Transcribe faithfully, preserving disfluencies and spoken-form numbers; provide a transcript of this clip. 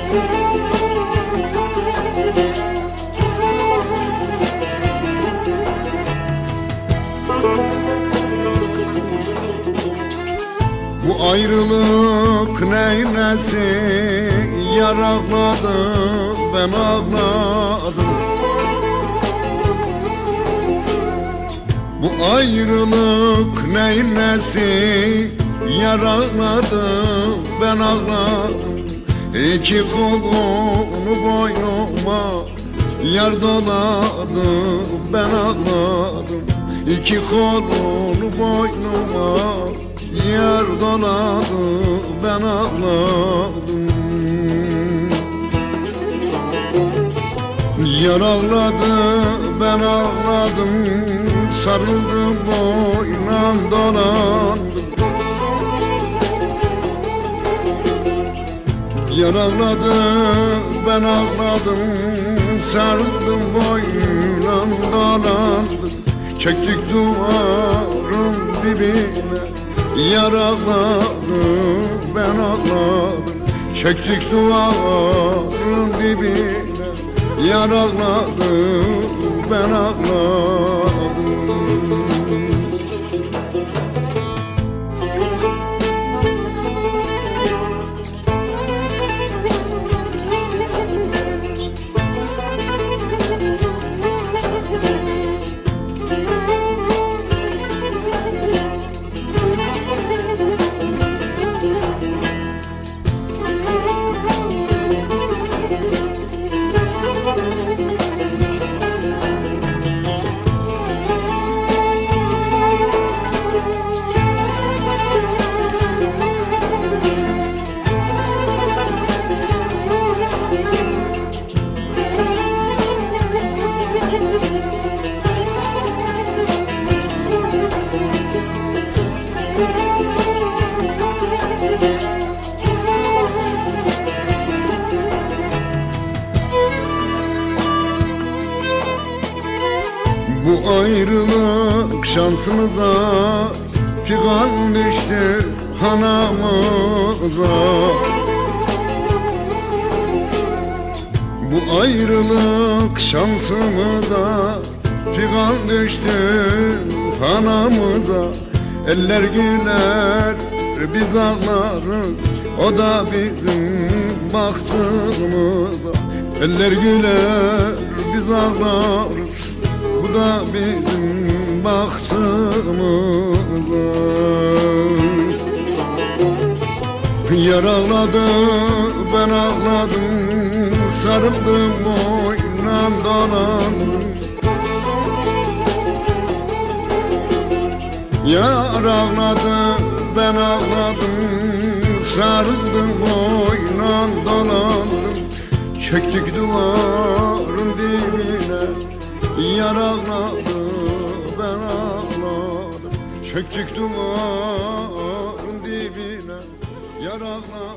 Bu ayrılık neylesi, yar ağladı, ben ağladım. Bu ayrılık neylesi, yar ağladı, ben ağladım. İki kolunu boynuma yar doladı, ben ağladım. İki kolunu boynuma yar doladı, ben ağladım. Yar ağladı, ben ağladım. Sarıldım, boynum dolandım. Yar ağladı, ben ağladım. Sarıldım, boynum dolandım. Çektik duvarın dibine, yar ağladı, ben ağladım. Çektik duvarın dibine, yar ağladı, ben ağladım. Bu ayrılık şansımıza, figan düştü hanamıza. Bu ayrılık şansımıza, figan düştü hanamıza. Eller güler, biz ağlarız, o da bizim bahtımıza. Eller güler, biz ağlarız, bu da bizim bahtımıza. Yar ağladı, ben ağladım. Sarıldım, boynum dolandım. Yar ağladı, ben ağladım. Sarıldım, boynum dolandım. Çektik duvarın dibine, yar ağladı, ben ağladım. Çektik duvarın dibine, yar ağladı.